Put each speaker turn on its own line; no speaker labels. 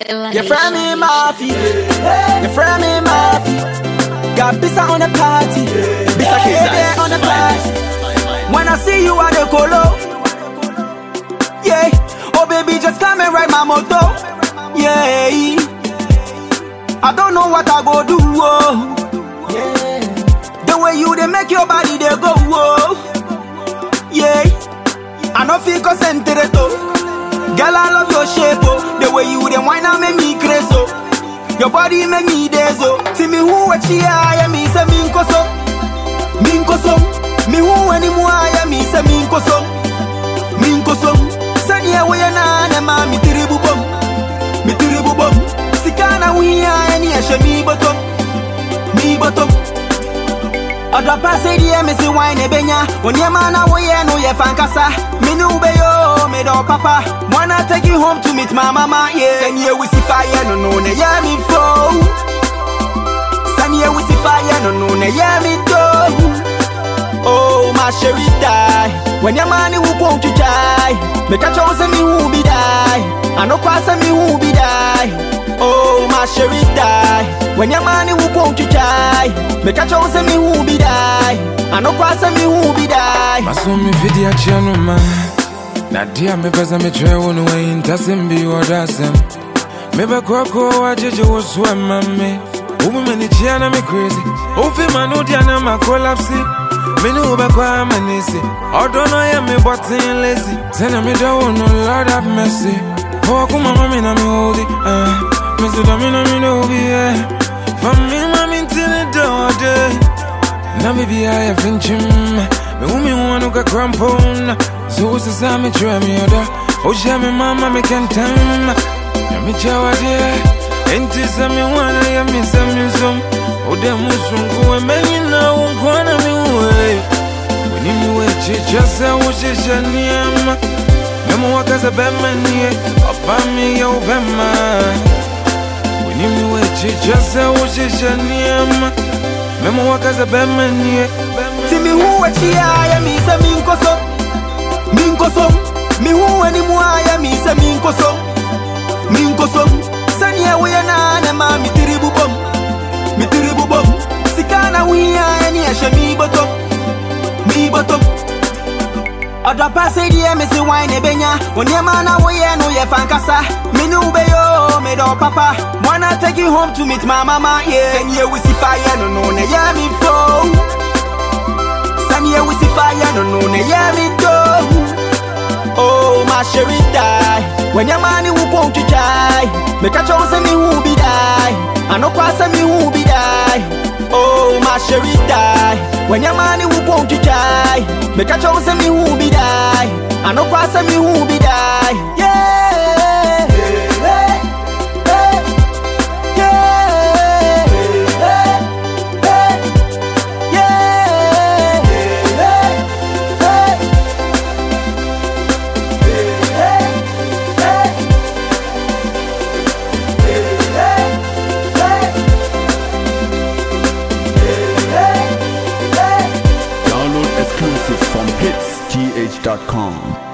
You from me, Murphy. You from me, Murphy. Got Bisa on the party. Bisa there on the party. When I see you at the colo, yeah. Oh baby, just come and ride my motor, yeah. I don't know what I go do, oh. Yeah. The way you they make your body they go, oh. Yeah. I don't feel concentrated, oh. Girl, I love your shape, oh. The way you then wine and make me crazy, oh. Your body make me daze, oh. See me who what she I me say minko so. Me who anymore I me say minko so. Send ya way na na ma mi tiribu bom. Sikana we any ashe mi bottom. Oda pass the me say wine e benya. When your man away no ye fankasa. Me no be yo, me do papa. Wanna take you home to meet my mama, yeah. Send you we see fire, no ne yeah me flow. Send you we see fire, no ne yeah me do. Oh my sherry die. When your man who won't you die. Make a choice me who be die. I no pass me who be die. Oh my sherry die. When your man who won't you die. Make a choice me who be die. I no pass me who be die.
Masumi video channel man. Nadia me pesa me try one way in tasimbi or dasem. Me ba kwako wajeje wo swam mame. Umu meni chiana me crazy. Ufi manu diana ma collapse. Me no ba kwa manisi. Odono ya me botin lazy. Send me down no Lord have mercy. Oh kuma mami na me hold it. Me say da me na me no be. For me mami till the day. Na me be I finchim. Me umi wanu ka crampon. So what's the time me try me oda. Oh yeah me mama me can time. Ya me chawa dia. Enti sa me wana ya me sa me some. Ode musungu we menyi na unkwana mi uwe. Weni miwe chichasa ushisha niyama. Memo wakaza bema niye. Opa mi ya ubema. Weni miwe chichasa ushisha niyama. Memo wakaza bema niye.
Timi huwe chia ya mi sa minkoso. Mi huwe ni mua ya mi sa minkoso. Sanya we na na ma mi tiribu bom. Sikana we any ashe mi bottom. Oda pass the me say wine e benya. When your man away no ye fankasa. Me no be yo, me do papa. Wanna take you home to meet my mama, yeah. Send you we see fire, no ne yeah me flow. Send you we see fire, no ne yeah me do. Oh my sherry die. When your man who won't you die. Make a choice me who be die. I no pass me who be die. Oh my sherry die. When your man who won't you die. Make a choice me who be die. I no pass me who be die. Yeah.
Exclusive from hitsgh.com.